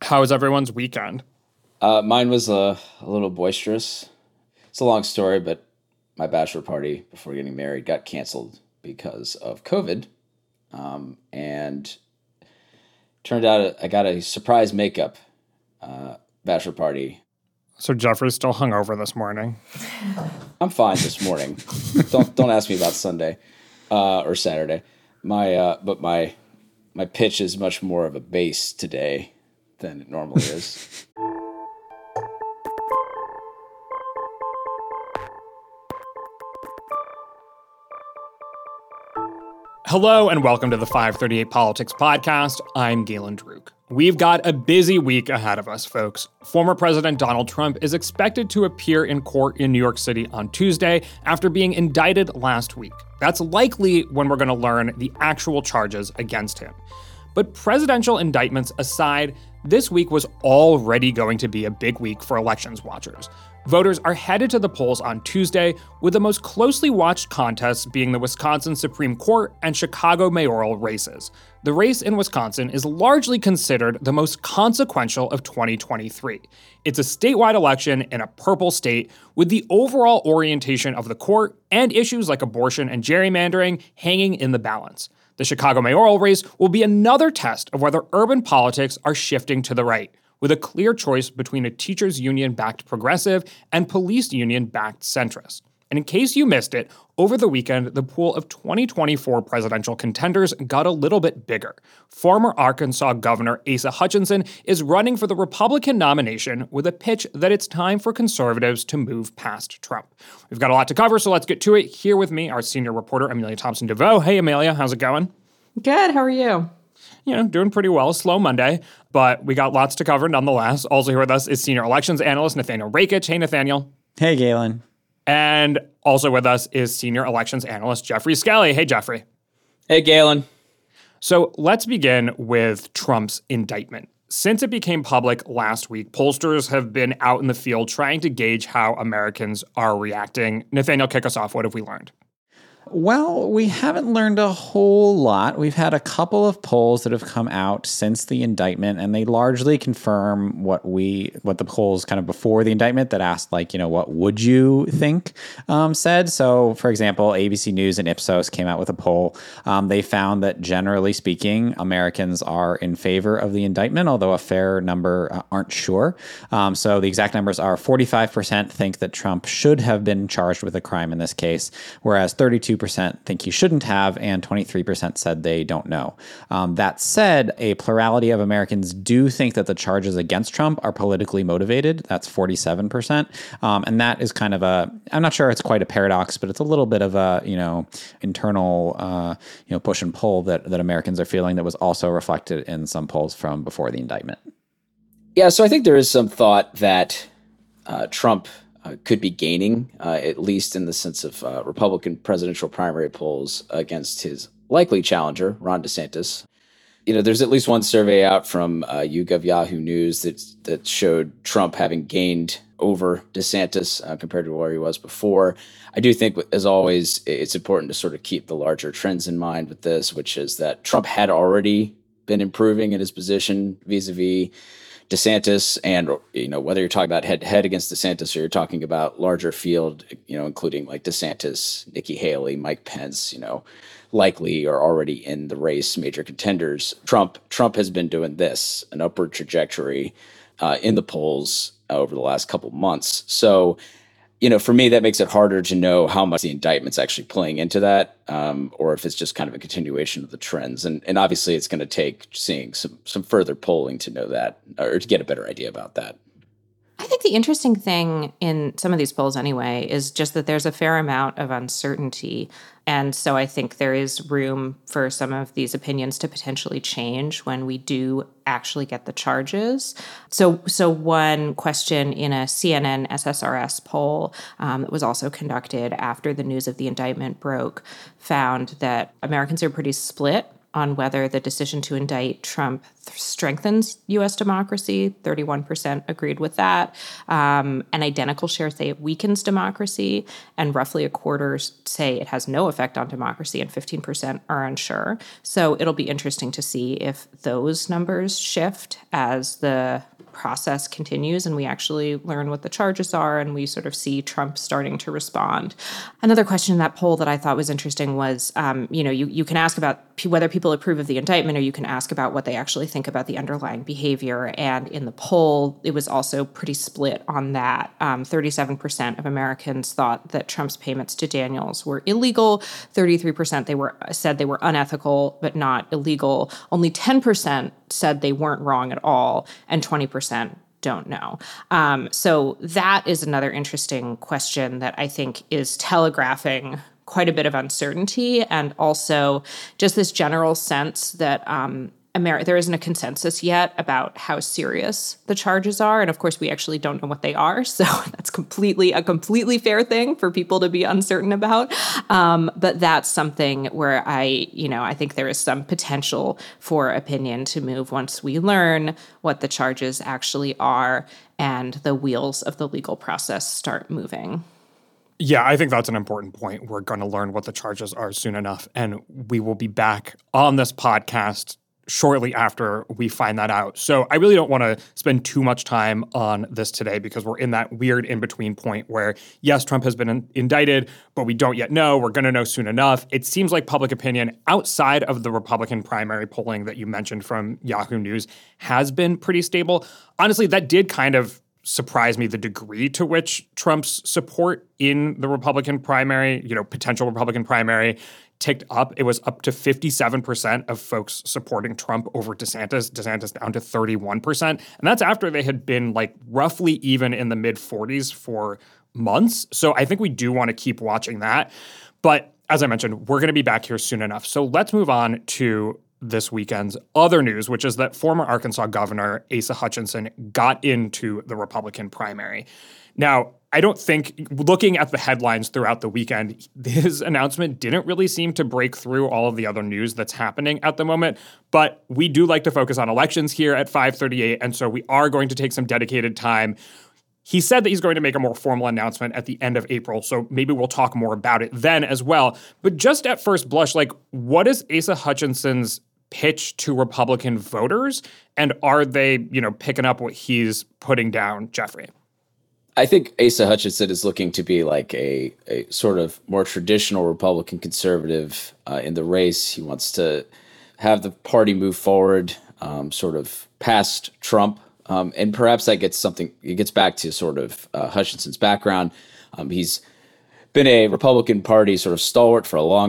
How was everyone's weekend? Mine was a little boisterous. It's a long story, but my bachelor party before getting married got canceled because of COVID. And turned out I got a surprise makeup bachelor party. So Jeffrey's still hungover this morning. I'm fine this morning. Don't ask me about Sunday or Saturday. But my pitch is much more of a bass today than it normally is. Hello and welcome to the 538 Politics Podcast. I'm Galen Druk. We've got a busy week ahead of us, folks. Former President Donald Trump is expected to appear in court in New York City on Tuesday after being indicted last week. That's likely when we're going to learn the actual charges against him. But presidential indictments aside, this week was already going to be a big week for elections watchers. Voters are headed to the polls on Tuesday, with the most closely watched contests being the Wisconsin Supreme Court and Chicago mayoral races. The race in Wisconsin is largely considered the most consequential of 2023. It's a statewide election in a purple state, with the overall orientation of the court and issues like abortion and gerrymandering hanging in the balance. The Chicago mayoral race will be another test of whether urban politics are shifting to the right, with a clear choice between a teachers' union-backed progressive and police union-backed centrist. And in case you missed it, over the weekend, the pool of 2024 presidential contenders got a little bit bigger. Former Arkansas Governor Asa Hutchinson is running for the Republican nomination with a pitch that it's time for conservatives to move past Trump. We've got a lot to cover, so let's get to it. Here with me, our senior reporter, Amelia Thompson-DeVoe. Hey, Amelia, how's it going? Good. How are you? Doing pretty well. Slow Monday, but we got lots to cover nonetheless. Also here with us is senior elections analyst Nathaniel Rakich. Hey, Nathaniel. Hey, Galen. And also with us is senior elections analyst Jeffrey Skelly. Hey, Jeffrey. Hey, Galen. So let's begin with Trump's indictment. Since it became public last week, pollsters have been out in the field trying to gauge how Americans are reacting. Nathaniel, kick us off. What have we learned? Well, we haven't learned a whole lot. We've had a couple of polls that have come out since the indictment, and they largely confirm what the polls kind of before the indictment that asked, what would you think said. So, for example, ABC News and Ipsos came out with a poll. They found that generally speaking, Americans are in favor of the indictment, although a fair number aren't sure. So the exact numbers are 45% think that Trump should have been charged with a crime in this case, whereas 32% think he shouldn't have, and 23% said they don't know. That said, a plurality of Americans do think that the charges against Trump are politically motivated. That's 47%. And that is kind of I'm not sure it's quite a paradox, but it's a little bit of a, internal, push and pull that Americans are feeling that was also reflected in some polls from before the indictment. Yeah, so I think there is some thought that Trump could be gaining, at least in the sense of Republican presidential primary polls against his likely challenger, Ron DeSantis. There's at least one survey out from YouGov Yahoo News that showed Trump having gained over DeSantis compared to where he was before. I do think, as always, it's important to sort of keep the larger trends in mind with this, which is that Trump had already been improving in his position vis-a-vis DeSantis, and whether you're talking about head-to-head against DeSantis or you're talking about larger field, including like DeSantis, Nikki Haley, Mike Pence, likely are already in the race, major contenders. Trump has been doing this, an upward trajectory in the polls over the last couple months. So, for me, that makes it harder to know how much the indictment's actually playing into that, or if it's just kind of a continuation of the trends. And obviously, it's going to take seeing some further polling to know that, or to get a better idea about that. I think the interesting thing in some of these polls anyway is just that there's a fair amount of uncertainty. And so I think there is room for some of these opinions to potentially change when we do actually get the charges. So one question in a CNN SSRS poll that was also conducted after the news of the indictment broke found that Americans are pretty split on whether the decision to indict Trump strengthens U.S. democracy. 31% agreed with that. An identical share say it weakens democracy, and roughly a quarter say it has no effect on democracy, and 15% are unsure. So it'll be interesting to see if those numbers shift as the process continues and we actually learn what the charges are and we sort of see Trump starting to respond. Another question in that poll that I thought was interesting was, you can ask about whether people approve of the indictment, or you can ask about what they actually think about the underlying behavior. And in the poll, it was also pretty split on that. 37% of Americans thought that Trump's payments to Daniels were illegal. 33% said they were unethical but not illegal. Only 10% said they weren't wrong at all, and 20% don't know. So that is another interesting question that I think is telegraphing quite a bit of uncertainty, and also just this general sense that there isn't a consensus yet about how serious the charges are. And of course, we actually don't know what they are. So that's a completely fair thing for people to be uncertain about. But that's something where I think there is some potential for opinion to move once we learn what the charges actually are and the wheels of the legal process start moving. Yeah, I think that's an important point. We're going to learn what the charges are soon enough, and we will be back on this podcast shortly after we find that out. So I really don't want to spend too much time on this today because we're in that weird in-between point where, yes, Trump has been indicted, but we don't yet know. We're going to know soon enough. It seems like public opinion outside of the Republican primary polling that you mentioned from Yahoo News has been pretty stable. Honestly, that did kind of surprised me, the degree to which Trump's support in the Republican primary, potential Republican primary, ticked up. It was up to 57% of folks supporting Trump over DeSantis down to 31%. And that's after they had been roughly even in the mid 40s for months. So I think we do want to keep watching that. But as I mentioned, we're going to be back here soon enough. So let's move on to this weekend's other news, which is that former Arkansas Governor Asa Hutchinson got into the Republican primary. Now, I don't think, looking at the headlines throughout the weekend, his announcement didn't really seem to break through all of the other news that's happening at the moment. But we do like to focus on elections here at 538, and so we are going to take some dedicated time. He said that he's going to make a more formal announcement at the end of April, so maybe we'll talk more about it then as well. But just at first blush, what is Asa Hutchinson's pitch to Republican voters? And are they, picking up what he's putting down, Jeffrey? I think Asa Hutchinson is looking to be like a sort of more traditional Republican conservative in the race. He wants to have the party move forward, sort of past Trump. And perhaps that gets back to sort of Hutchinson's background. He's been a Republican Party sort of stalwart for a long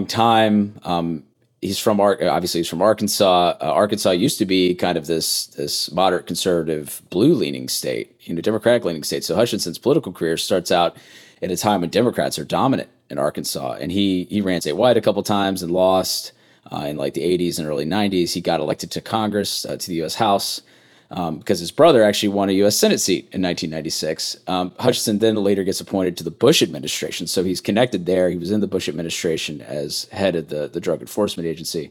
time. He's from Arkansas. Arkansas used to be kind of this moderate conservative blue-leaning state, Democratic-leaning state. So Hutchinson's political career starts out at a time when Democrats are dominant in Arkansas. And he ran statewide a couple times and lost in the 80s and early 90s. He got elected to Congress, to the U.S. House, because his brother actually won a U.S. Senate seat in 1996. Hutchinson then later gets appointed to the Bush administration. So he's connected there. He was in the Bush administration as head of the Drug Enforcement Agency.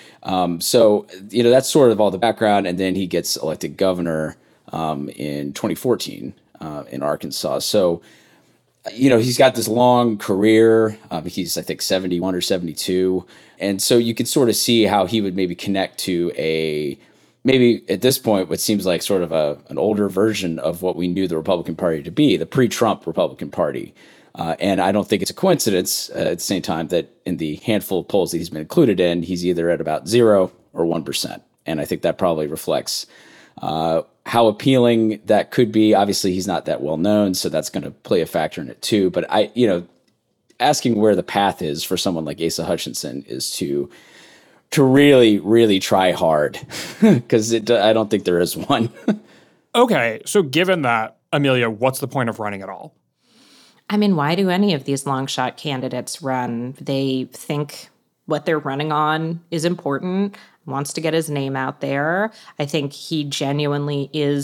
So that's sort of all the background. And then he gets elected governor in 2014 in Arkansas. So, he's got this long career. He's, I think, 71 or 72. And so you can sort of see how he would maybe connect to maybe at this point, what seems like sort of an older version of what we knew the Republican Party to be, the pre-Trump Republican Party. And I don't think it's a coincidence at the same time that in the handful of polls that he's been included in, he's either at about 0 or 1%. And I think that probably reflects how appealing that could be. Obviously, he's not that well known, so that's going to play a factor in it too. But asking where the path is for someone like Asa Hutchinson is to really, really try hard, because I don't think there is one. Okay, so given that, Amelia, what's the point of running at all? I mean, why do any of these long shot candidates run? They think what they're running on is important, wants to get his name out there. I think he genuinely is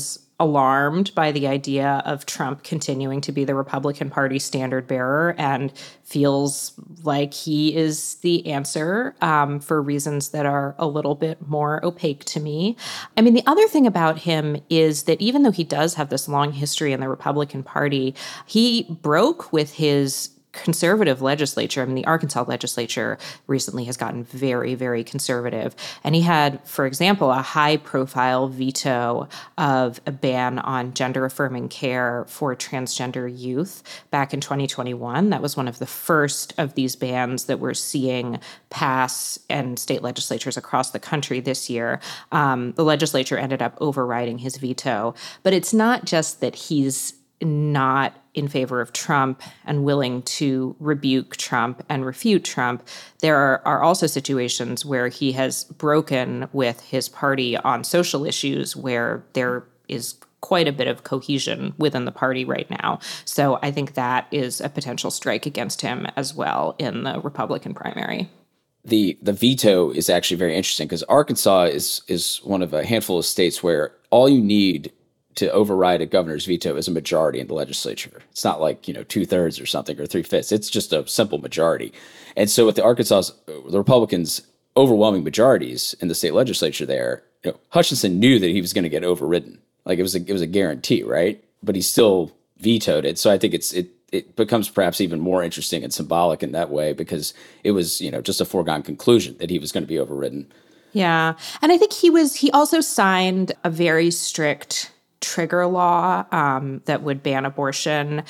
alarmed by the idea of Trump continuing to be the Republican Party standard bearer and feels like he is the answer for reasons that are a little bit more opaque to me. I mean, the other thing about him is that even though he does have this long history in the Republican Party, he broke with his conservative legislature. I mean, the Arkansas legislature recently has gotten very, very conservative. And he had, for example, a high-profile veto of a ban on gender-affirming care for transgender youth back in 2021. That was one of the first of these bans that we're seeing pass in state legislatures across the country this year. The legislature ended up overriding his veto. But it's not just that he's not in favor of Trump and willing to rebuke Trump and refute Trump. There are also situations where he has broken with his party on social issues where there is quite a bit of cohesion within the party right now. So I think that is a potential strike against him as well in the Republican primary. The veto is actually very interesting because Arkansas is one of a handful of states where all you need to override a governor's veto is a majority in the legislature. It's not like, 2/3 or something or 3/5. It's just a simple majority. And so with the Republicans' overwhelming majorities in the state legislature there, Hutchinson knew that he was going to get overridden. Like it was a guarantee, right? But he still vetoed it. So I think it becomes perhaps even more interesting and symbolic in that way because it was, just a foregone conclusion that he was going to be overridden. Yeah. And I think he also signed a very strict trigger law that would ban abortion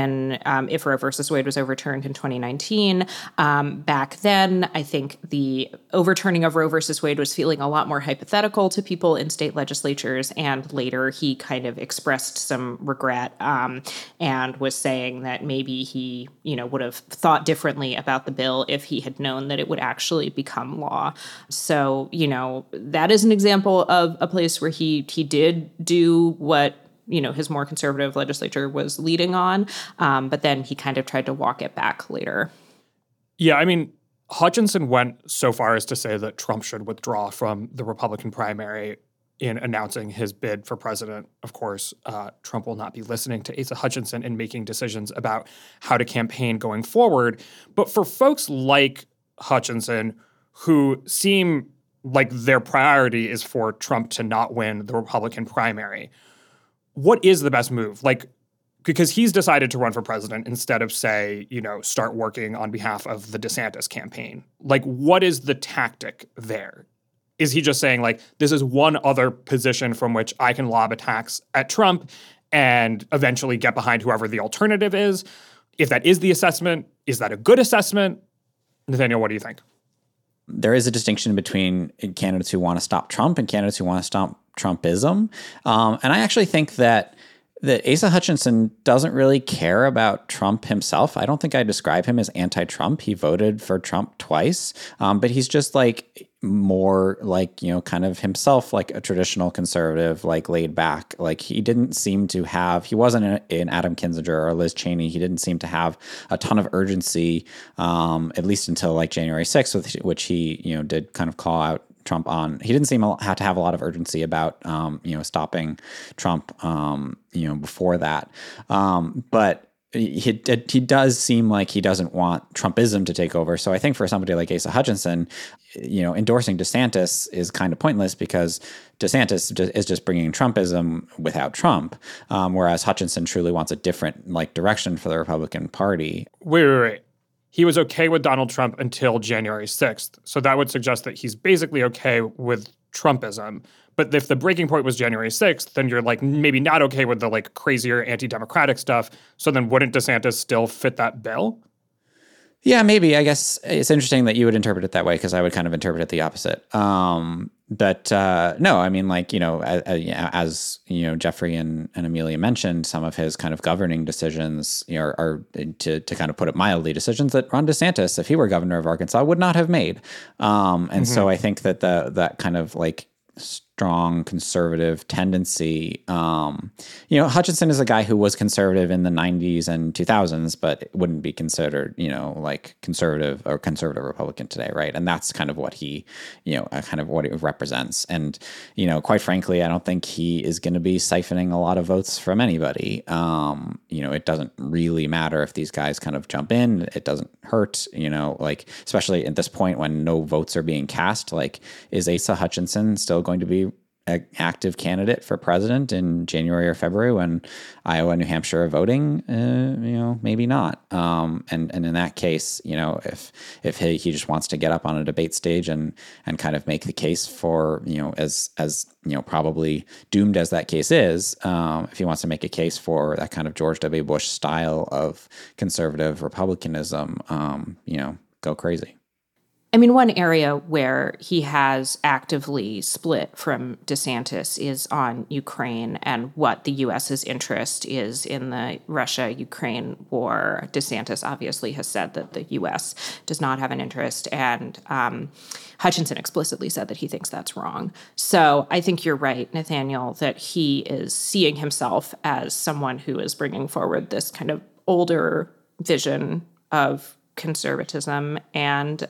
if Roe versus Wade was overturned in 2019. Back then, I think the overturning of Roe versus Wade was feeling a lot more hypothetical to people in state legislatures. And later, he kind of expressed some regret and was saying that maybe he, would have thought differently about the bill if he had known that it would actually become law. So, that is an example of a place where he did do what his more conservative legislature was leading on, but then he kind of tried to walk it back later. Yeah, I mean, Hutchinson went so far as to say that Trump should withdraw from the Republican primary in announcing his bid for president. Of course, Trump will not be listening to Asa Hutchinson in making decisions about how to campaign going forward. But for folks like Hutchinson who seem like their priority is for Trump to not win the Republican primary, what is the best move? Because he's decided to run for president instead of, say, start working on behalf of the DeSantis campaign. What is the tactic there? Is he just saying, this is one other position from which I can lob attacks at Trump and eventually get behind whoever the alternative is? If that is the assessment, is that a good assessment? Nathaniel, what do you think? There is a distinction between candidates who want to stop Trump and candidates who want to stop Trumpism. And I actually think that Asa Hutchinson doesn't really care about Trump himself. I don't think I describe him as anti-Trump. He voted for Trump twice, but he's just more kind of himself, like a traditional conservative, laid back. He didn't seem to have, he wasn't in Adam Kinzinger or Liz Cheney. He didn't seem to have a ton of urgency, at least until January 6th, which he, did kind of call out Trump on. He didn't seem to have a lot of urgency about, stopping Trump, before that. But he does seem like he doesn't want Trumpism to take over. So I think for somebody like Asa Hutchinson, endorsing DeSantis is kind of pointless because DeSantis is just bringing Trumpism without Trump, whereas Hutchinson truly wants a different direction for the Republican Party. Wait. He was okay with Donald Trump until January 6th. So that would suggest that he's basically okay with Trumpism. But if the breaking point was January 6th, then you're maybe not okay with the crazier anti-democratic stuff. So then wouldn't DeSantis still fit that bill? Yeah, maybe. I guess it's interesting that you would interpret it that way because I would kind of interpret it the opposite. But no, I mean, as Jeffrey and Amelia mentioned, some of his kind of governing decisions are to kind of put it mildly, decisions that Ron DeSantis, if he were governor of Arkansas, would not have made. So I think that that kind of strong conservative tendency. Hutchinson is a guy who was conservative in the 90s and 2000s, but wouldn't be considered, like conservative or conservative Republican today, right? And that's kind of what he, kind of what it represents. And, quite frankly, I don't think he is going to be siphoning a lot of votes from anybody. It doesn't really matter if these guys kind of jump in. It doesn't hurt, especially at this point when no votes are being cast. Like, is Asa Hutchinson still going to be an active candidate for president in January or February when Iowa and New Hampshire are voting? Maybe not. And in that case, if he just wants to get up on a debate stage and kind of make the case for, as probably doomed as that case is, if he wants to make a case for that kind of George W. Bush style of conservative republicanism, go crazy. I mean, one area where he has actively split from DeSantis is on Ukraine and what the U.S.'s interest is in the Russia-Ukraine war. DeSantis obviously has said that the U.S. does not have an interest, and Hutchinson explicitly said that he thinks that's wrong. So I think you're right, Nathaniel, that he is seeing himself as someone who is bringing forward this kind of older vision of conservatism. And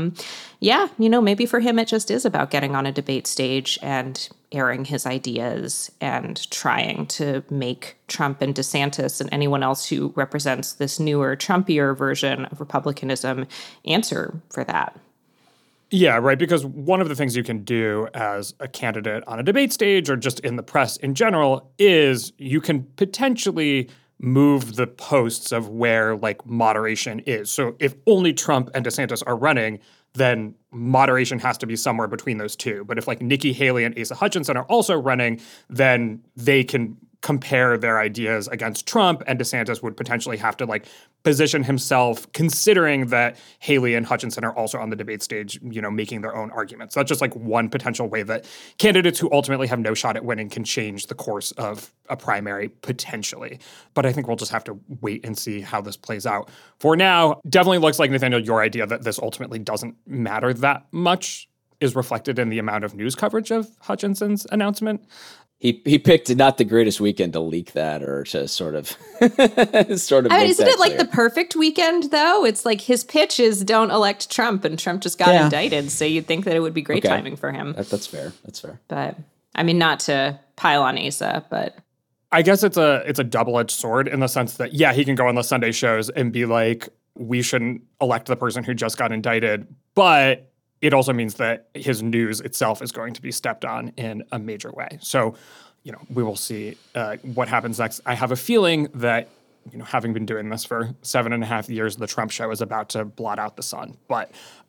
maybe for him, it just is about getting on a debate stage and airing his ideas and trying to make Trump and DeSantis and anyone else who represents this newer, Trumpier version of republicanism answer for that. Yeah, right. Because one of the things you can do as a candidate on a debate stage or just in the press in general is you can potentially move the posts of where like moderation is. So if only Trump and DeSantis are running, then moderation has to be somewhere between those two. But if like Nikki Haley and Asa Hutchinson are also running, then they can compare their ideas against Trump, and DeSantis would potentially have to like position himself considering that Haley and Hutchinson are also on the debate stage, making their own arguments. That's just like one potential way that candidates who ultimately have no shot at winning can change the course of a primary potentially. But I think we'll just have to wait and see how this plays out. For now, definitely looks like, Nathaniel, your idea that this ultimately doesn't matter that much is reflected in the amount of news coverage of Hutchinson's announcement. He picked not the greatest weekend to leak that or to sort of isn't it like the perfect weekend though? It's like his pitch is don't elect Trump, and Trump just got indicted. So you'd think that it would be great timing for him. That's fair. That's fair. But I mean, not to pile on Asa, but I guess it's a double-edged sword in the sense that, yeah, he can go on the Sunday shows and be like, we shouldn't elect the person who just got indicted, but it also means that his news itself is going to be stepped on in a major way. So, we will see what happens next. I have a feeling that, having been doing this for 7.5 years, the Trump show is about to blot out the sun. But,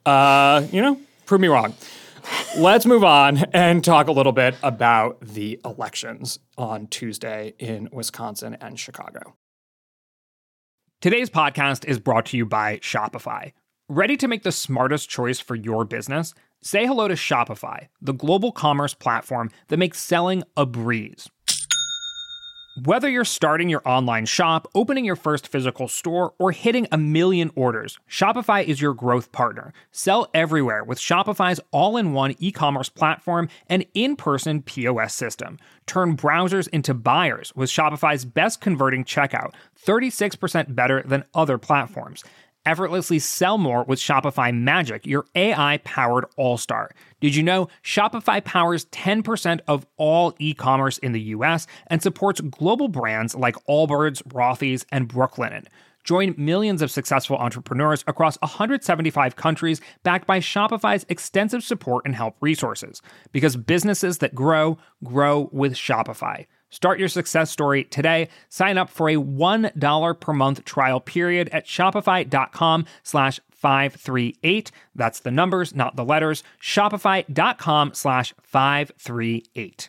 prove me wrong. Let's move on and talk a little bit about the elections on Tuesday in Wisconsin and Chicago. Today's podcast is brought to you by Shopify. Ready to make the smartest choice for your business? Say hello to Shopify, the global commerce platform that makes selling a breeze. Whether you're starting your online shop, opening your first physical store, or hitting 1 million orders, Shopify is your growth partner. Sell everywhere with Shopify's all-in-one e-commerce platform and in-person POS system. Turn browsers into buyers with Shopify's best converting checkout, 36% better than other platforms. Effortlessly sell more with Shopify Magic, your AI-powered all-star. Did you know Shopify powers 10% of all e-commerce in the U.S. and supports global brands like Allbirds, Rothy's, and Brooklinen? Join millions of successful entrepreneurs across 175 countries backed by Shopify's extensive support and help resources. Because businesses that grow, grow with Shopify. Start your success story today. Sign up for a $1 per month trial period at shopify.com/538. That's the numbers, not the letters. Shopify.com/538.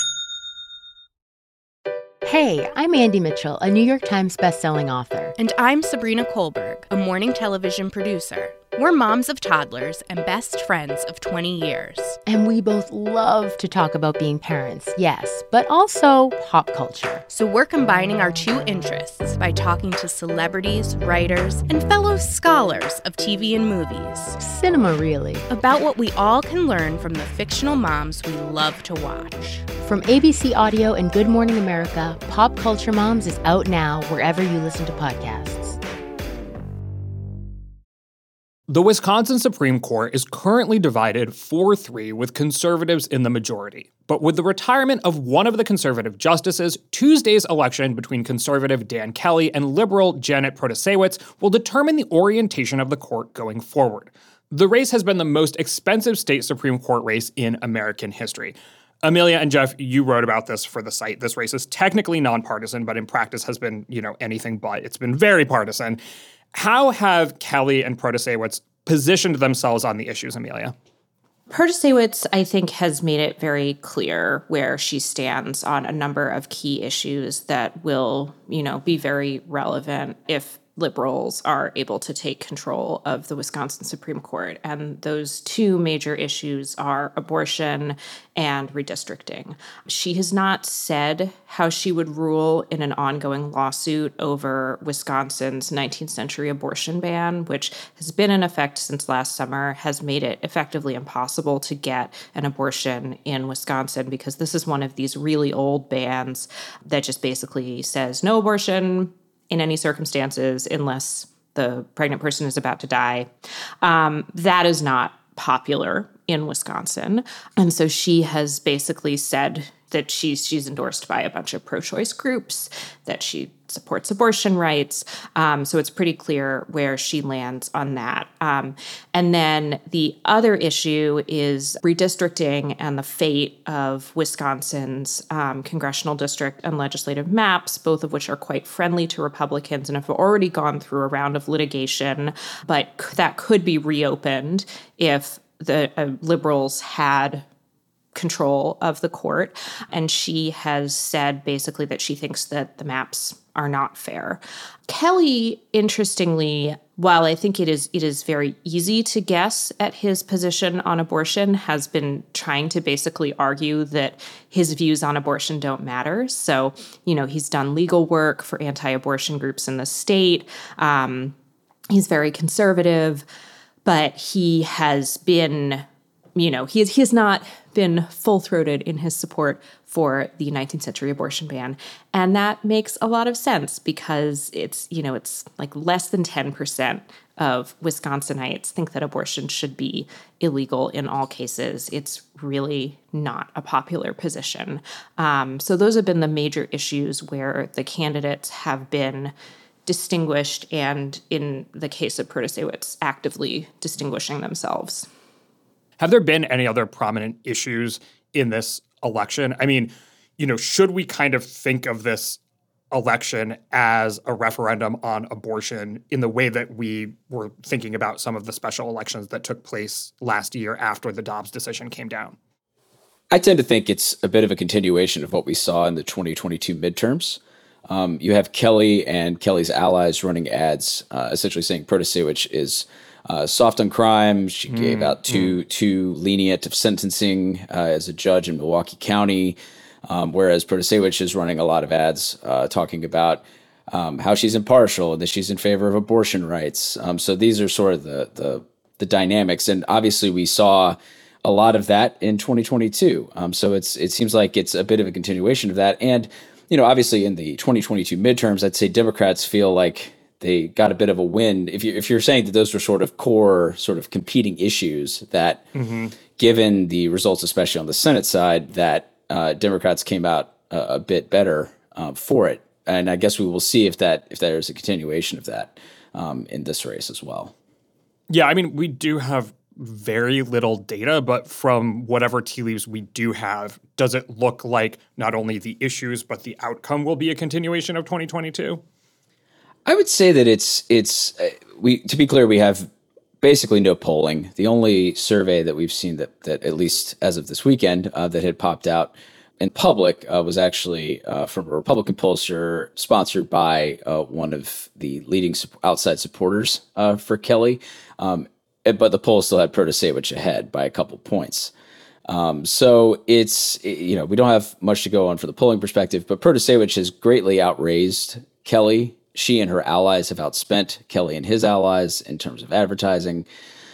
Hey, I'm Andy Mitchell, a New York Times bestselling author. And I'm Sabrina Kohlberg, a morning television producer. We're moms of toddlers and best friends of 20 years. And we both love to talk about being parents, yes, but also pop culture. So we're combining our two interests by talking to celebrities, writers, and fellow scholars of TV and movies. Cinema, really. About what we all can learn from the fictional moms we love to watch. From ABC Audio and Good Morning America, Pop Culture Moms is out now wherever you listen to podcasts. The Wisconsin Supreme Court is currently divided 4-3 with conservatives in the majority. But with the retirement of one of the conservative justices, Tuesday's election between conservative Dan Kelly and liberal Janet Protasiewicz will determine the orientation of the court going forward. The race has been the most expensive state Supreme Court race in American history. Amelia and Jeff, you wrote about this for the site. This race is technically nonpartisan, but in practice has been, anything but. It's been very partisan. How have Kelly and Protasiewicz positioned themselves on the issues, Amelia? Protasiewicz, I think, has made it very clear where she stands on a number of key issues that will, be very relevant if liberals are able to take control of the Wisconsin Supreme Court. And those two major issues are abortion and redistricting. She has not said how she would rule in an ongoing lawsuit over Wisconsin's 19th century abortion ban, which has been in effect since last summer, has made it effectively impossible to get an abortion in Wisconsin because this is one of these really old bans that just basically says no abortion in any circumstances unless the pregnant person is about to die. That is not popular in Wisconsin. And so she has basically said that she's endorsed by a bunch of pro-choice groups, that she supports abortion rights. So it's pretty clear where she lands on that. And then the other issue is redistricting and the fate of Wisconsin's congressional district and legislative maps, both of which are quite friendly to Republicans and have already gone through a round of litigation, but that could be reopened if the liberals had control of the court. And she has said basically that she thinks that the maps are not fair. Kelly, interestingly, while I think it is very easy to guess at his position on abortion, has been trying to basically argue that his views on abortion don't matter. So, he's done legal work for anti-abortion groups in the state. He's very conservative, but he has been he has not been full-throated in his support for the 19th century abortion ban. And that makes a lot of sense because it's like less than 10% of Wisconsinites think that abortion should be illegal in all cases. It's really not a popular position. So those have been the major issues where the candidates have been distinguished and, in the case of Protasiewicz, actively distinguishing themselves. Have there been any other prominent issues in this election? I mean, should we kind of think of this election as a referendum on abortion in the way that we were thinking about some of the special elections that took place last year after the Dobbs decision came down? I tend to think it's a bit of a continuation of what we saw in the 2022 midterms. You have Kelly and Kelly's allies running ads, essentially saying Protasiewicz is soft on crime. She gave out too lenient of sentencing as a judge in Milwaukee County, whereas Protasiewicz is running a lot of ads talking about how she's impartial and that she's in favor of abortion rights. So these are sort of the dynamics, and obviously we saw a lot of that in 2022. So it seems like it's a bit of a continuation of that, and obviously in the 2022 midterms, I'd say Democrats feel like they got a bit of a win. If you're saying that those were sort of core, sort of competing issues that, given the results, especially on the Senate side, that Democrats came out a bit better for it. And I guess we will see if there's a continuation of that in this race as well. Yeah, I mean, we do have very little data, but from whatever tea leaves we do have, does it look like not only the issues, but the outcome will be a continuation of 2022? I would say that to be clear, we have basically no polling. The only survey that we've seen that at least as of this weekend that had popped out in public was actually from a Republican pollster sponsored by one of the leading outside supporters for Kelly. but the polls still had Protasevich ahead by a couple points. So it's, we don't have much to go on for the polling perspective, but Protasevich has greatly outraised Kelly. She and her allies have outspent Kelly and his allies in terms of advertising.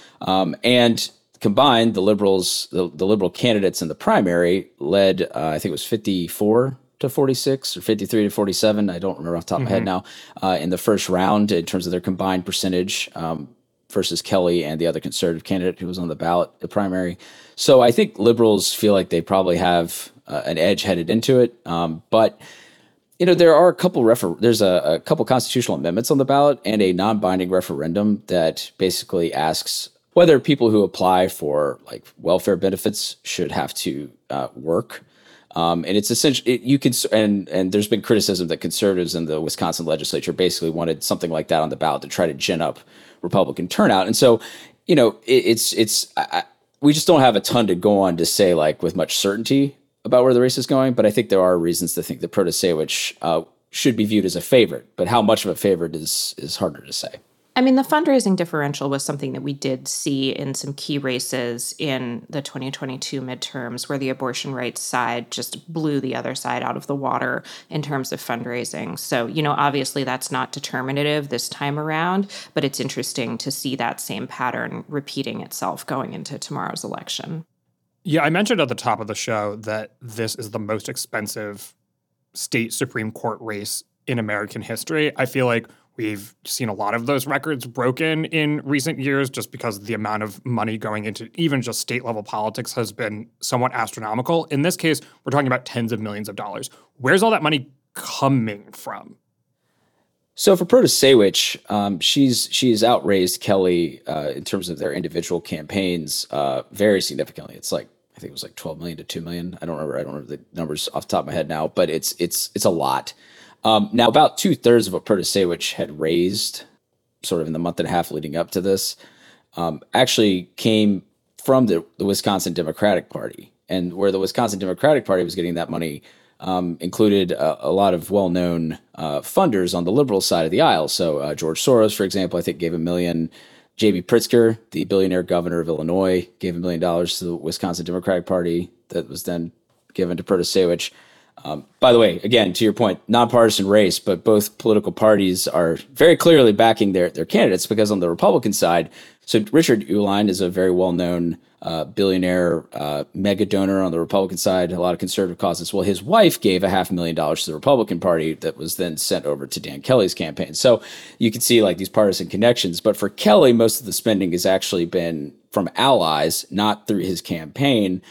And combined, the liberals, the liberal candidates in the primary led, I think it was 54 to 46 or 53 to 47. I don't remember off the top of my head now, in the first round in terms of their combined percentage, versus Kelly and the other conservative candidate who was on the ballot, the primary. So I think liberals feel like they probably have an edge headed into it. But there are a couple there's a couple constitutional amendments on the ballot and a non-binding referendum that basically asks whether people who apply for like welfare benefits should have to work. And it's essentially and there's been criticism that conservatives in the Wisconsin legislature basically wanted something like that on the ballot to try to gin up Republican turnout. And so, we just don't have a ton to go on to say like with much certainty about where the race is going. But I think there are reasons to think that Protasevich should be viewed as a favorite. But how much of a favorite is harder to say. I mean, the fundraising differential was something that we did see in some key races in the 2022 midterms, where the abortion rights side just blew the other side out of the water in terms of fundraising. So, obviously that's not determinative this time around, but it's interesting to see that same pattern repeating itself going into tomorrow's election. Yeah, I mentioned at the top of the show that this is the most expensive state Supreme Court race in American history. I feel like we've seen a lot of those records broken in recent years just because the amount of money going into even just state-level politics has been somewhat astronomical. In this case, we're talking about tens of millions of dollars. Where's all that money coming from? So for Protasevich, she's outraised Kelly in terms of their individual campaigns very significantly. It's like, I think it was like 12 million to 2 million. I don't remember the numbers off the top of my head now, but it's a lot. Now, about 2/3 of what Protasevich had raised sort of in the month and a half leading up to this actually came from the Wisconsin Democratic Party. And where the Wisconsin Democratic Party was getting that money included a lot of well-known funders on the liberal side of the aisle. So George Soros, for example, I think gave $1 million. J.B. Pritzker, the billionaire governor of Illinois, gave $1 million to the Wisconsin Democratic Party that was then given to Protasevich. By the way, again, to your point, nonpartisan race, but both political parties are very clearly backing their candidates because on the Republican side, so Richard Uihlein is a very well-known billionaire mega donor on the Republican side, a lot of conservative causes. Well, his wife gave $500,000 to the Republican Party that was then sent over to Dan Kelly's campaign. So you can see like these partisan connections. But for Kelly, most of the spending has actually been from allies, not through his campaign.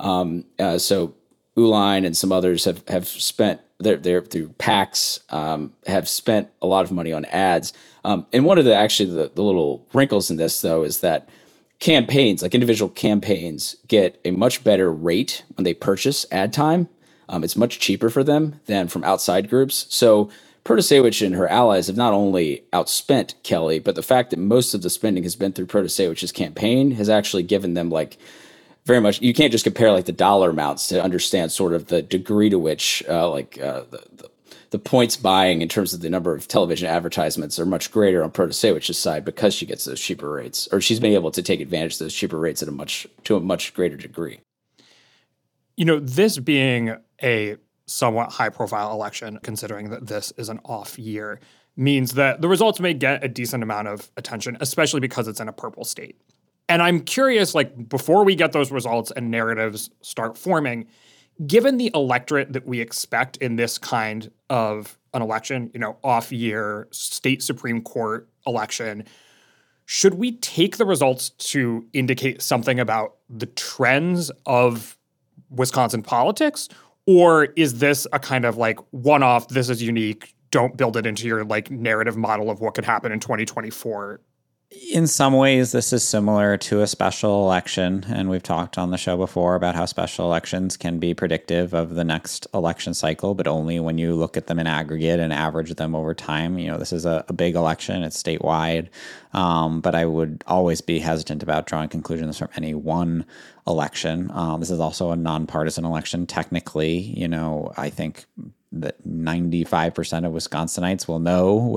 So Uihlein and some others have spent they're through PACs, have spent a lot of money on ads. And one of the little wrinkles in this though is that campaigns, like individual campaigns, get a much better rate when they purchase ad time. It's much cheaper for them than from outside groups. So Protasevich and her allies have not only outspent Kelly, but the fact that most of the spending has been through Protasevich's campaign has actually given them like very much. You can't just compare like the dollar amounts to understand sort of the degree to which the points buying in terms of the number of television advertisements are much greater on Protasevich's side because she gets those cheaper rates, or she's been able to take advantage of those cheaper rates at to a much greater degree. This being a somewhat high-profile election, considering that this is an off year, means that the results may get a decent amount of attention, especially because it's in a purple state. And I'm curious, like, before we get those results and narratives start forming, given the electorate that we expect in this kind of an election, off-year state Supreme Court election, should we take the results to indicate something about the trends of Wisconsin politics? Or is this a kind of like one-off, this is unique, don't build it into your like narrative model of what could happen in 2024? In some ways, this is similar to a special election, and we've talked on the show before about how special elections can be predictive of the next election cycle, but only when you look at them in aggregate and average them over time. This is a big election, it's statewide, but I would always be hesitant about drawing conclusions from any one election. This is also a nonpartisan election. Technically, I think that 95% of Wisconsinites will know which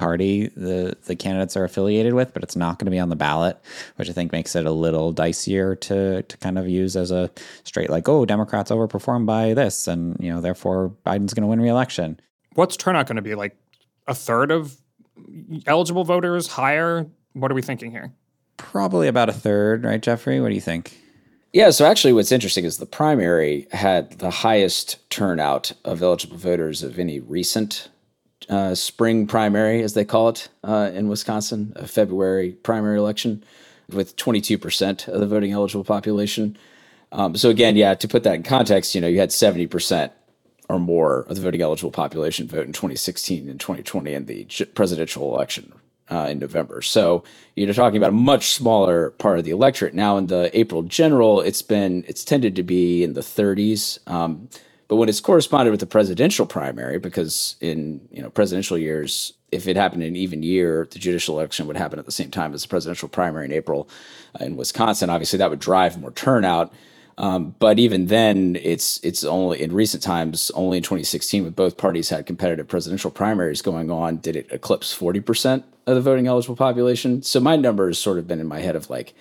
party the candidates are affiliated with, but it's not going to be on the ballot, which I think makes it a little dicier to kind of use as a straight like, oh, Democrats overperformed by this, and therefore Biden's going to win re-election. What's turnout going to be, like a third of eligible voters, higher? What are we thinking here? Probably about a third, right, Jeffrey? What do you think? Yeah, so actually what's interesting is the primary had the highest turnout of eligible voters of any recent spring primary, as they call it, in Wisconsin, a February primary election, with 22% of the voting eligible population. So again, to put that in context, you had 70% or more of the voting eligible population vote in 2016 and 2020 in the presidential election in November. So you're talking about a much smaller part of the electorate. Now in the April general, it's tended to be in the 30s. But when it's corresponded with the presidential primary, because in presidential years, if it happened in an even year, the judicial election would happen at the same time as the presidential primary in April in Wisconsin. Obviously, that would drive more turnout. But even then, it's only in recent times, only in 2016, when both parties had competitive presidential primaries going on, did it eclipse 40% of the voting eligible population. So my number has sort of been in my head of like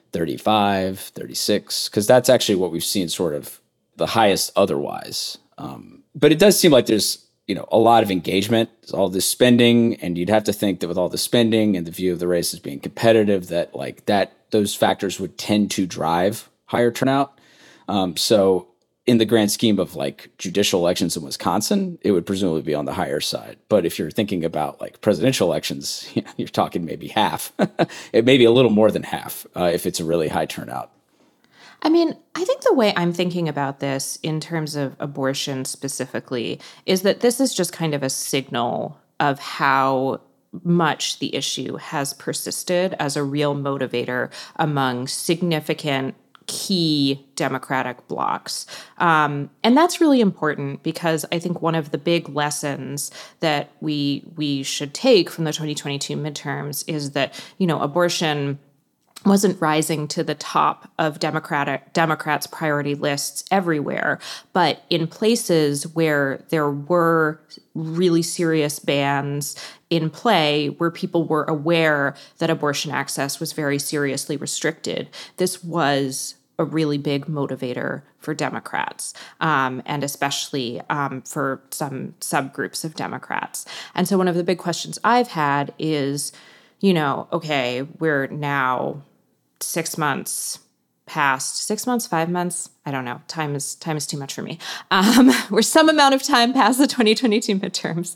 35, 36, because that's actually what we've seen sort of the highest otherwise. But it does seem like there's a lot of engagement, all this spending, and you'd have to think that with all the spending and the view of the race as being competitive, that those factors would tend to drive higher turnout. So in the grand scheme of like judicial elections in Wisconsin, it would presumably be on the higher side. But if you're thinking about like presidential elections, you're talking maybe half. It may be a little more than half if it's a really high turnout. I mean, I think the way I'm thinking about this in terms of abortion specifically is that this is just kind of a signal of how much the issue has persisted as a real motivator among significant key Democratic blocs. And that's really important because I think one of the big lessons that we should take from the 2022 midterms is that, abortion wasn't rising to the top of Democrats' priority lists everywhere, but in places where there were really serious bans in play, where people were aware that abortion access was very seriously restricted, this was a really big motivator for Democrats, and especially for some subgroups of Democrats. And so one of the big questions I've had is, okay, we're now 6 months past, 6 months, 5 months, I don't know. Time is too much for me. We're some amount of time past the 2022 midterms.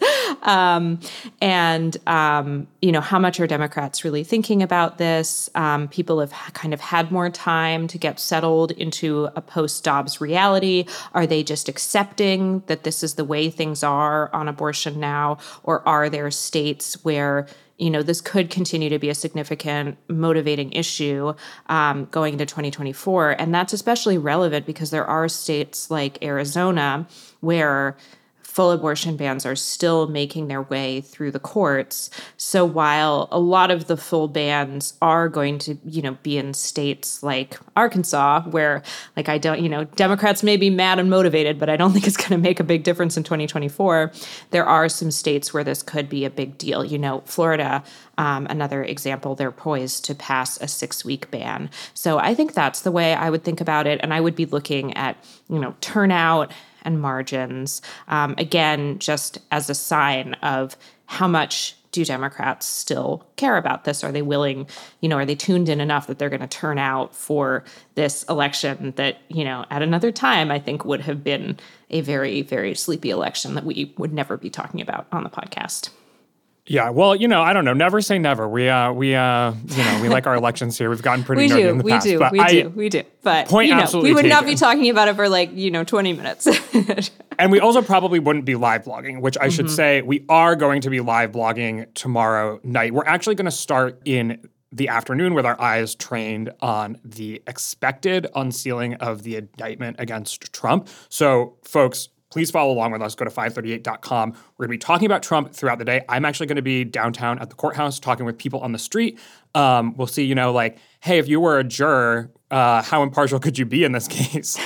How much are Democrats really thinking about this? People have kind of had more time to get settled into a post-Dobbs reality. Are they just accepting that this is the way things are on abortion now? Or are there states where this could continue to be a significant motivating issue going into 2024. And that's especially relevant because there are states like Arizona where full abortion bans are still making their way through the courts. So while a lot of the full bans are going to, be in states like Arkansas, where Democrats may be mad and motivated, but I don't think it's going to make a big difference in 2024. There are some states where this could be a big deal. Florida, another example, they're poised to pass a 6-week ban. So I think that's the way I would think about it. And I would be looking at, turnout and margins, again, just as a sign of how much do Democrats still care about this? Are they willing, are they tuned in enough that they're going to turn out for this election that, at another time, I think would have been a very, very sleepy election that we would never be talking about on the podcast. Yeah, well, I don't know. Never say never. We like our elections here. We've gotten pretty nerdy in the past. We do. But absolutely we would not taken. be talking about it for 20 minutes. And we also probably wouldn't be live blogging, which I should say we are going to be live blogging tomorrow night. We're actually going to start in the afternoon with our eyes trained on the expected unsealing of the indictment against Trump. So, folks, please follow along with us. Go to 538.com. We're going to be talking about Trump throughout the day. I'm actually going to be downtown at the courthouse talking with people on the street. We'll see, hey, if you were a juror, How impartial could you be in this case?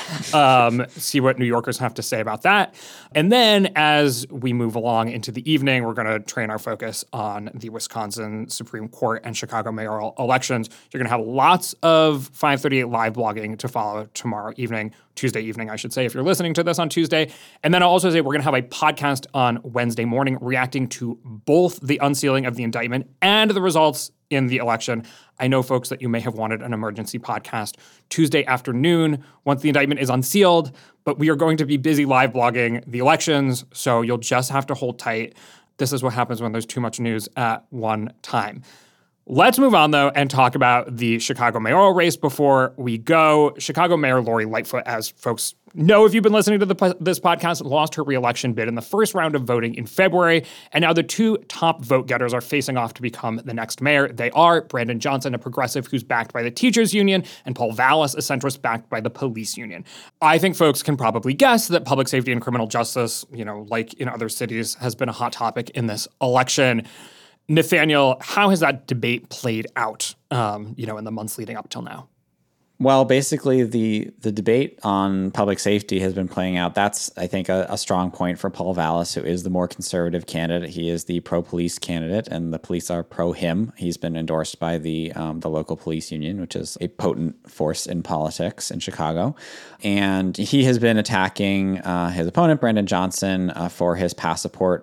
See what New Yorkers have to say about that. And then as we move along into the evening, we're going to train our focus on the Wisconsin Supreme Court and Chicago mayoral elections. You're going to have lots of 538 live blogging to follow tomorrow evening, Tuesday evening, I should say, if you're listening to this on Tuesday. And then I'll also say we're going to have a podcast on Wednesday morning reacting to both the unsealing of the indictment and the results in the election. I know, folks, that you may have wanted an emergency podcast Tuesday afternoon once the indictment is unsealed, but we are going to be busy live blogging the elections, so you'll just have to hold tight. This is what happens when there's too much news at one time. Let's move on, though, and talk about the Chicago mayoral race before we go. Chicago Mayor Lori Lightfoot, as folks know if you've been listening to this podcast, lost her re-election bid in the first round of voting in February, and now the two top vote getters are facing off to become the next mayor. They are Brandon Johnson, a progressive who's backed by the teachers union, and Paul Vallas, a centrist backed by the police union. I think folks can probably guess that public safety and criminal justice, like in other cities, has been a hot topic in this election. Nathaniel, how has that debate played out, in the months leading up till now? Well, basically, the debate on public safety has been playing out. That's, I think, a strong point for Paul Vallas, who is the more conservative candidate. He is the pro-police candidate, and the police are pro-him. He's been endorsed by the local police union, which is a potent force in politics in Chicago. And he has been attacking his opponent, Brandon Johnson, for his past support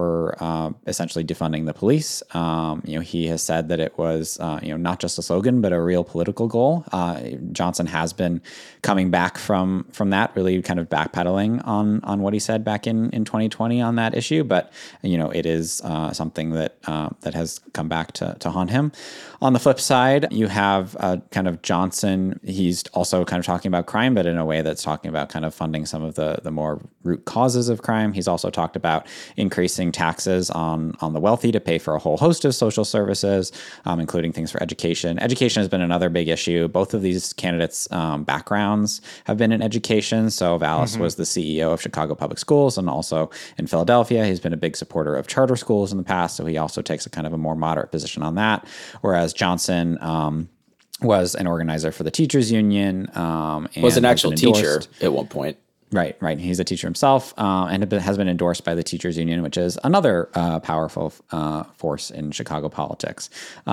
for essentially defunding the police. He has said that it was, not just a slogan, but a real political goal. Johnson has been coming back from that, really kind of backpedaling on what he said back in 2020 on that issue. But, it is something that has come back to haunt him. On the flip side, you have kind of Johnson. He's also kind of talking about crime, but in a way that's talking about kind of funding some of the more root causes of crime. He's also talked about increasing taxes on the wealthy to pay for a whole host of social services, including things for education. Education has been another big issue. Both of these candidates' backgrounds have been in education. So Vallas was the CEO of Chicago Public Schools, and also in Philadelphia. He's been a big supporter of charter schools in the past, so he also takes a kind of a more moderate position on that. Whereas Johnson was an organizer for the teachers union. And was an actual teacher at one point. Right. He's a teacher himself, and has been endorsed by the teachers union, which is another powerful force in Chicago politics.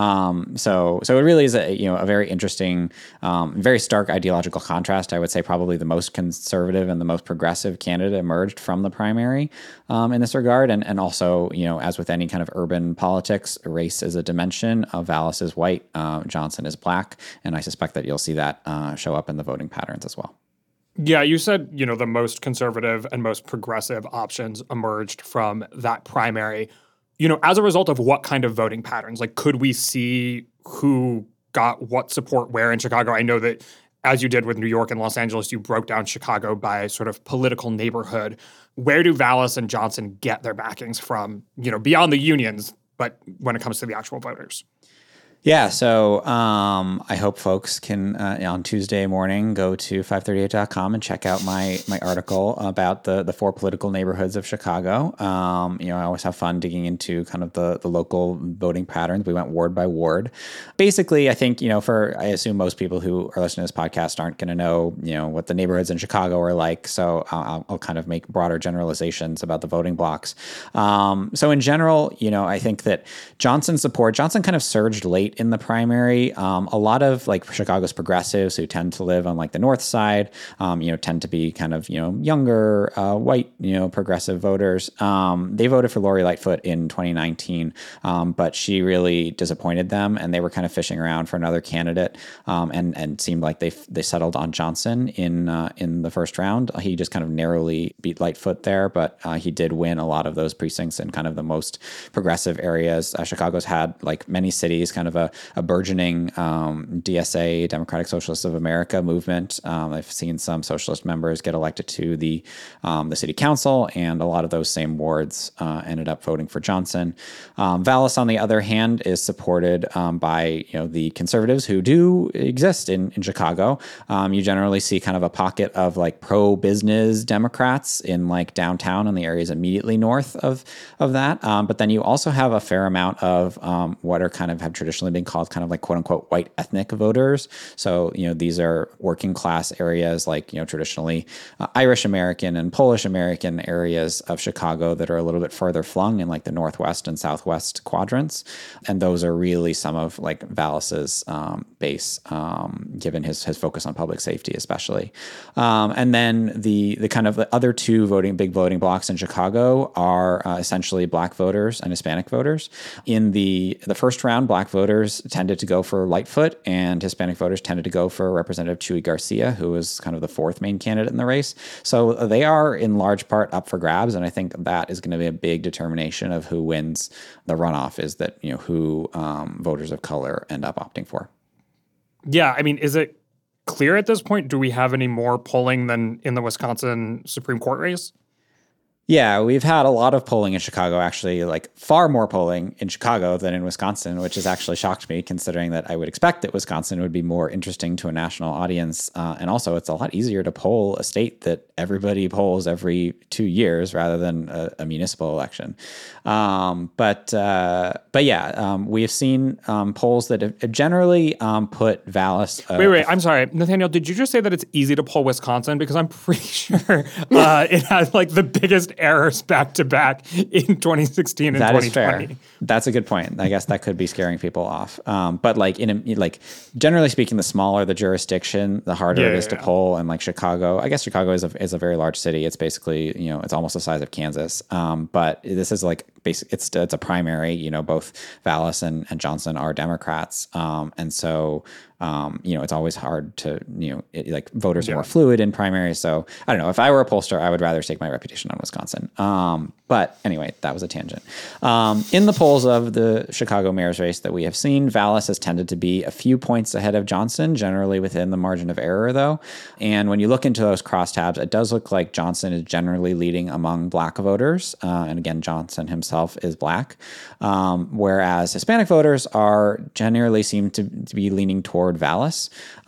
So it really is a very interesting, very stark ideological contrast. I would say probably the most conservative and the most progressive candidate emerged from the primary in this regard, and also as with any kind of urban politics, race is a dimension. Vallas is white, Johnson is black, and I suspect that you'll see that show up in the voting patterns as well. Yeah, you said, the most conservative and most progressive options emerged from that primary. As a result of what kind of voting patterns? Like, could we see who got what support where in Chicago? I know that, as you did with New York and Los Angeles, you broke down Chicago by sort of political neighborhood. Where do Vallas and Johnson get their backings from, beyond the unions, but when it comes to the actual voters? Yeah, so I hope folks can, on Tuesday morning, go to 538.com and check out my article about the four political neighborhoods of Chicago. I always have fun digging into kind of the local voting patterns. We went ward by ward. Basically, I think, I assume most people who are listening to this podcast aren't going to know, what the neighborhoods in Chicago are like. So I'll kind of make broader generalizations about the voting blocks. So in general, I think that Johnson kind of surged late in the primary. A lot of Chicago's progressives who tend to live on the north side, tend to be kind of, younger, white, progressive voters. They voted for Lori Lightfoot in 2019, but she really disappointed them, and they were kind of fishing around for another candidate, and seemed like they settled on Johnson in the first round. He just kind of narrowly beat Lightfoot there, but he did win a lot of those precincts in kind of the most progressive areas. Chicago's had, like many cities, kind of a burgeoning DSA, Democratic Socialists of America movement. I've seen some socialist members get elected to the city council, and a lot of those same wards ended up voting for Johnson. Vallas, on the other hand, is supported by the conservatives who do exist in Chicago. You generally see kind of a pocket of pro-business Democrats in downtown and the areas immediately north of that. But then you also have a fair amount of what are kind of have traditionally traditionally been called kind of like quote unquote white ethnic voters. So, these are working class areas like, traditionally Irish American and Polish American areas of Chicago that are a little bit further flung in like the northwest and southwest quadrants. And those are really some of like Vallas's base, given his focus on public safety, especially. And then the kind of the other two big voting blocks in Chicago are essentially Black voters and Hispanic voters. In the first round, Black voters tended to go for Lightfoot, and Hispanic voters tended to go for Representative Chuy Garcia, who was kind of the fourth main candidate in the race. So they are in large part up for grabs, and I think that is going to be a big determination of who wins the runoff, is that who voters of color end up opting for. Yeah, I mean, is it clear at this point? Do we have any more polling than in the Wisconsin Supreme Court race? Yeah, we've had a lot of polling in Chicago, actually, like far more polling in Chicago than in Wisconsin, which has actually shocked me, considering that I would expect that Wisconsin would be more interesting to a national audience. And also, it's a lot easier to poll a state that everybody polls every 2 years rather than a municipal election. But yeah, we have seen polls that have generally put Vallas. Wait, I'm sorry, Nathaniel. Did you just say that it's easy to poll Wisconsin? Because I'm pretty sure it has like the biggest errors back to back in 2016 and 2020. That is fair. That's a good point. I guess that could be scaring people off. But like generally speaking, the smaller the jurisdiction, the harder it is to poll. And like Chicago, I guess Chicago is a very large city. It's basically it's almost the size of Kansas. But this is like it's a primary. Both Vallas and Johnson are Democrats, and so it's always hard to voters are more fluid in primaries. So I don't know. If I were a pollster, I would rather stake my reputation on Wisconsin. But anyway, that was a tangent. In the polls of the Chicago mayor's race that we have seen, Vallas has tended to be a few points ahead of Johnson, generally within the margin of error, though. And when you look into those crosstabs, it does look like Johnson is generally leading among Black voters. And again, Johnson himself is Black, whereas Hispanic voters generally seem to be leaning toward Vallas.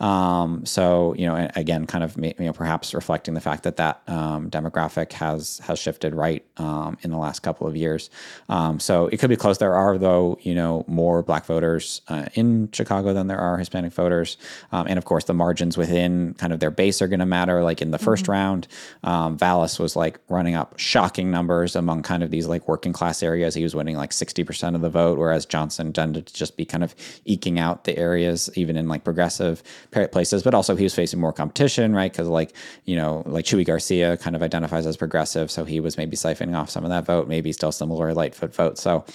So, again, kind of perhaps reflecting the fact that demographic has shifted right in the last couple of years. So it could be close. There are, though, more Black voters in Chicago than there are Hispanic voters. And of course, the margins within kind of their base are going to matter. Like in the first round, Vallas was like running up shocking numbers among kind of these like working class areas. He was winning like 60% of the vote, whereas Johnson tended to just be kind of eking out the areas, even in like progressive places. But also he was facing more competition, right? Because like Chuy Garcia kind of identifies as progressive, so he was maybe siphoning off some of that vote, maybe still some Lori Lightfoot vote. So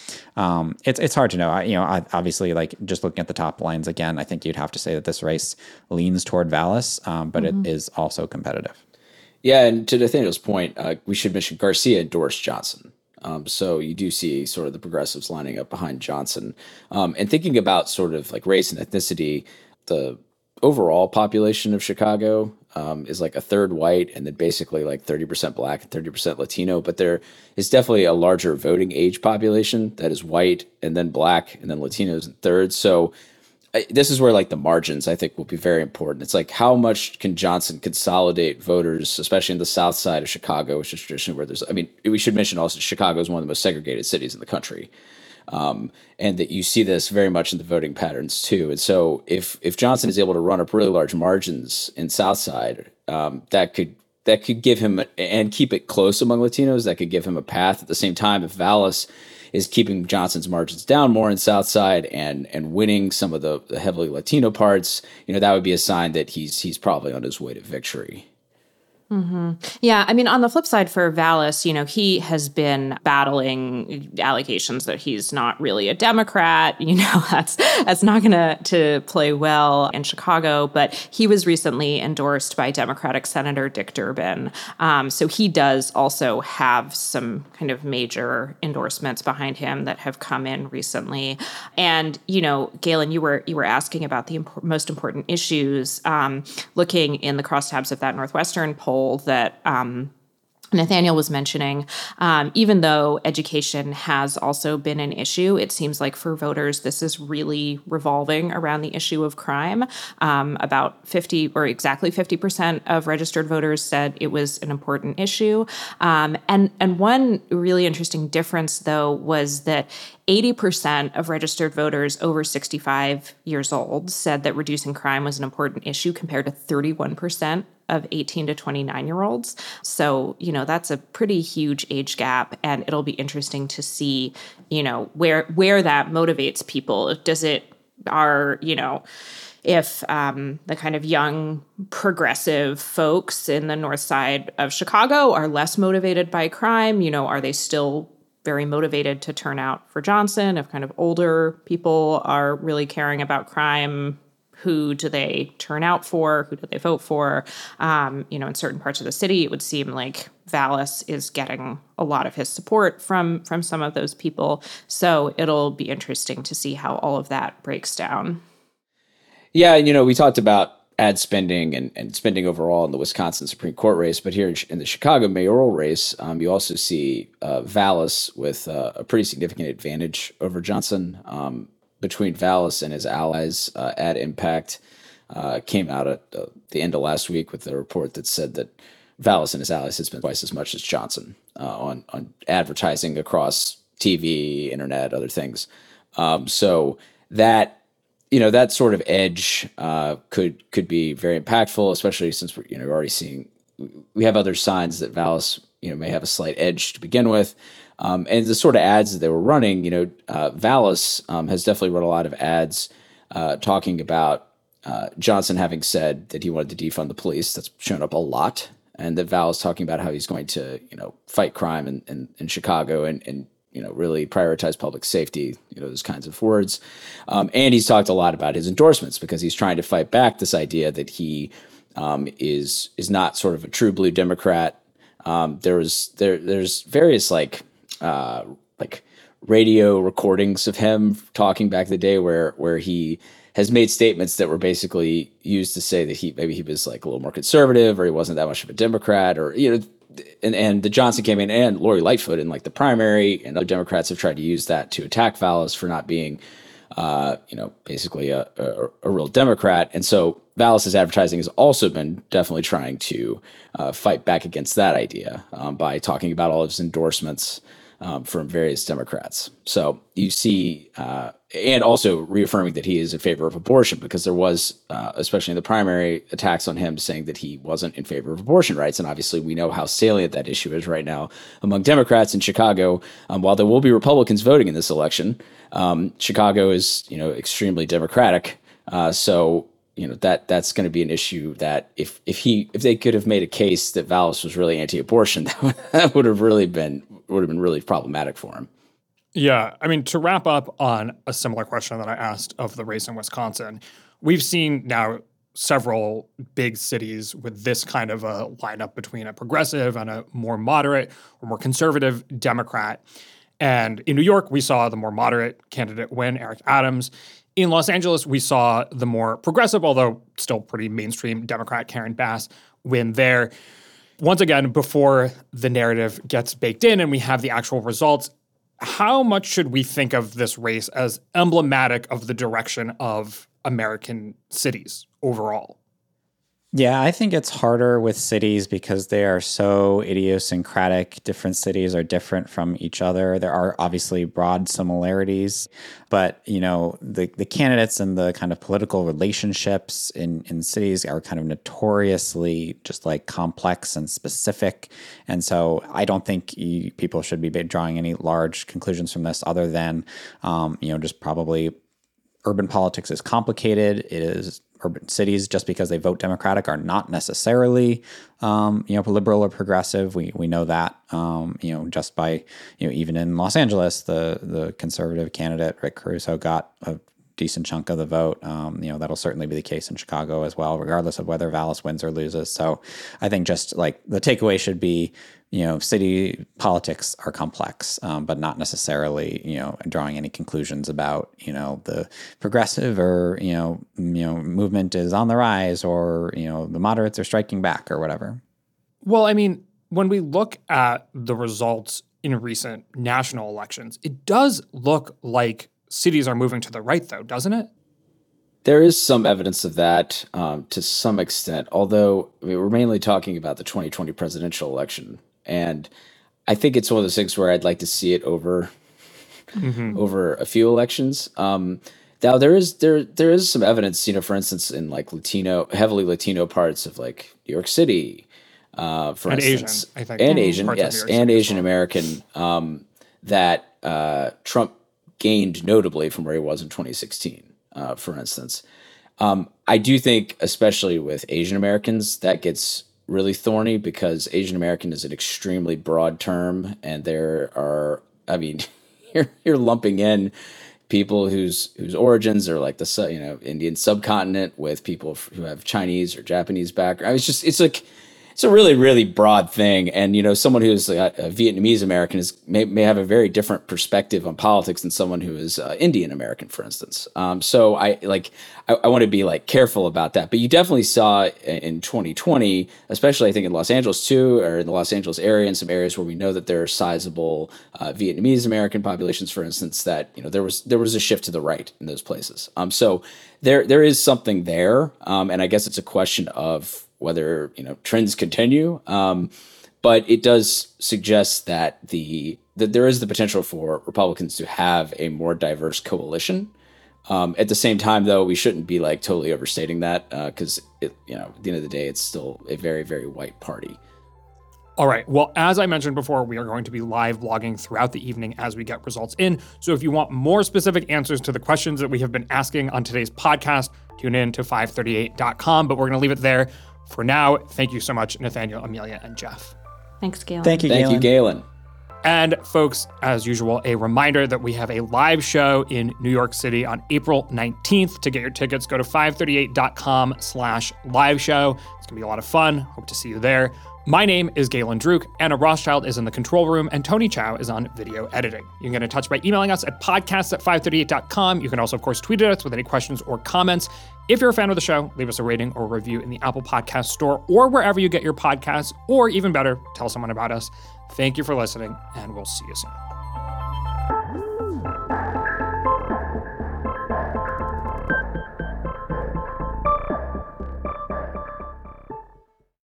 it's hard to know. Obviously, like just looking at the top lines again, I think you'd have to say that this race leans toward Vallas, but it is also competitive. Yeah, and to Nathaniel's point, we should mention Garcia endorsed Johnson. So you do see sort of the progressives lining up behind Johnson. And thinking about sort of like race and ethnicity, the overall population of Chicago is like a third white and then basically like 30% Black and 30% Latino. But there is definitely a larger voting age population that is white and then Black and then Latinos in thirds. So this is where like the margins, I think, will be very important. It's like how much can Johnson consolidate voters, especially in the south side of Chicago, which is traditionally where we should mention also Chicago is one of the most segregated cities in the country. And that you see this very much in the voting patterns too. And so if Johnson is able to run up really large margins in south side, that could give him and keep it close among Latinos, that could give him a path. At the same time, if Vallas is keeping Johnson's margins down more in south side and winning some of the heavily Latino parts, that would be a sign that he's probably on his way to victory. Mm-hmm. Yeah, I mean, on the flip side for Vallas, he has been battling allegations that he's not really a Democrat. That's not going to play well in Chicago. But he was recently endorsed by Democratic Senator Dick Durbin. So he does also have some kind of major endorsements behind him that have come in recently. And, Galen, you were asking about the most important issues, looking in the crosstabs of that Northwestern poll that Nathaniel was mentioning, even though education has also been an issue, it seems like for voters, this is really revolving around the issue of crime. About 50 or exactly 50% of registered voters said it was an important issue. And one really interesting difference, though, was that 80% of registered voters over 65 years old said that reducing crime was an important issue compared to 31% of 18 to 29-year-olds. So, that's a pretty huge age gap, and it'll be interesting to see, where that motivates people. If the kind of young progressive folks in the north side of Chicago are less motivated by crime, are they still very motivated to turn out for Johnson? If kind of older people are really caring about crime, who do they turn out for? Who do they vote for? In certain parts of the city, it would seem like Vallas is getting a lot of his support from some of those people. So it'll be interesting to see how all of that breaks down. Yeah, we talked about ad spending and spending overall in the Wisconsin Supreme Court race, but here in the Chicago mayoral race, you also see Vallas with a pretty significant advantage over Johnson. Between Vallas and his allies, Ad Impact came out at the end of last week with a report that said that Vallas and his allies had spent twice as much as Johnson on advertising across TV, internet, other things. So that that sort of edge could be very impactful, especially since we're already seeing we have other signs that Vallas may have a slight edge to begin with. And the sort of ads that they were running, Vallas has definitely run a lot of ads talking about Johnson having said that he wanted to defund the police. That's shown up a lot. And that Vallas talking about how he's going to, fight crime in Chicago and really prioritize public safety, those kinds of words. And he's talked a lot about his endorsements because he's trying to fight back this idea that he is not sort of a true blue Democrat. There's various like radio recordings of him talking back in the day where he has made statements that were basically used to say that he was like a little more conservative or he wasn't that much of a Democrat or, and the Johnson campaign and Lori Lightfoot in like the primary and other Democrats have tried to use that to attack Vallas for not being, basically a real Democrat. And so Vallas's advertising has also been definitely trying to fight back against that idea by talking about all of his endorsements from various Democrats. So you see, and also reaffirming that he is in favor of abortion because there was, especially in the primary, attacks on him saying that he wasn't in favor of abortion rights. And obviously we know how salient that issue is right now among Democrats in Chicago. While there will be Republicans voting in this election, Chicago is, extremely Democratic. So that's going to be an issue that if they could have made a case that Vallas was really anti-abortion, that would have been really problematic for him. Yeah, I mean, to wrap up on a similar question that I asked of the race in Wisconsin, we've seen now several big cities with this kind of a lineup between a progressive and a more moderate or more conservative Democrat. And in New York, we saw the more moderate candidate win, Eric Adams. In Los Angeles, we saw the more progressive, although still pretty mainstream Democrat Karen Bass win there. Once again, before the narrative gets baked in and we have the actual results, how much should we think of this race as emblematic of the direction of American cities overall? Yeah, I think it's harder with cities because they are so idiosyncratic. Different cities are different from each other. There are obviously broad similarities, but the candidates and the kind of political relationships in cities are kind of notoriously just like complex and specific. And so I don't think people should be drawing any large conclusions from this other than, just probably urban politics is complicated. It is urban cities, just because they vote Democratic, are not necessarily, liberal or progressive. We know that, just by, even in Los Angeles, the conservative candidate Rick Caruso got a decent chunk of the vote. That'll certainly be the case in Chicago as well, regardless of whether Vallas wins or loses. So I think just like the takeaway should be, city politics are complex, but not necessarily, drawing any conclusions about, the progressive or, movement is on the rise or, the moderates are striking back or whatever. Well, I mean, when we look at the results in recent national elections, it does look like cities are moving to the right, though, doesn't it? There is some evidence of that to some extent, although we're mainly talking about the 2020 presidential election. And I think it's one of those things where I'd like to see it over a few elections. Now there is some evidence, for instance, in like heavily Latino parts of like New York City, for and instance, Asian, I think, and Asian, parts of yes, New York and City as Asian well. American, that Trump gained notably from where he was in 2016, for instance. I do think, especially with Asian Americans, that gets really thorny because Asian American is an extremely broad term, and there are, you're lumping in people whose origins are like the Indian subcontinent with people who have Chinese or Japanese background. It's a really, really broad thing. And, someone who's a Vietnamese American may have a very different perspective on politics than someone who is Indian American, for instance. So I want to be careful about that. But you definitely saw in 2020, especially I think in Los Angeles too, or in the Los Angeles area, in some areas where we know that there are sizable Vietnamese American populations, for instance, that, there was a shift to the right in those places. So there is something there. And I guess it's a question of whether trends continue, but it does suggest that that there is the potential for Republicans to have a more diverse coalition. At the same time, though, we shouldn't be totally overstating that because at the end of the day, it's still a very, very white party. All right. Well, as I mentioned before, we are going to be live blogging throughout the evening as we get results in. So if you want more specific answers to the questions that we have been asking on today's podcast, tune in to 538.com. But we're going to leave it there. For now, thank you so much, Nathaniel, Amelia, and Jeff. Thanks, Galen. Thank you, Thank you, Galen. And folks, as usual, a reminder that we have a live show in New York City on April 19th. To get your tickets, go to 538.com/live show. It's going to be a lot of fun. Hope to see you there. My name is Galen Druk. Anna Rothschild is in the control room, and Tony Chow is on video editing. You can get in touch by emailing us at podcasts@538.com. You can also, of course, tweet at us with any questions or comments. If you're a fan of the show, leave us a rating or review in the Apple Podcast Store or wherever you get your podcasts, or even better, tell someone about us. Thank you for listening, and we'll see you soon.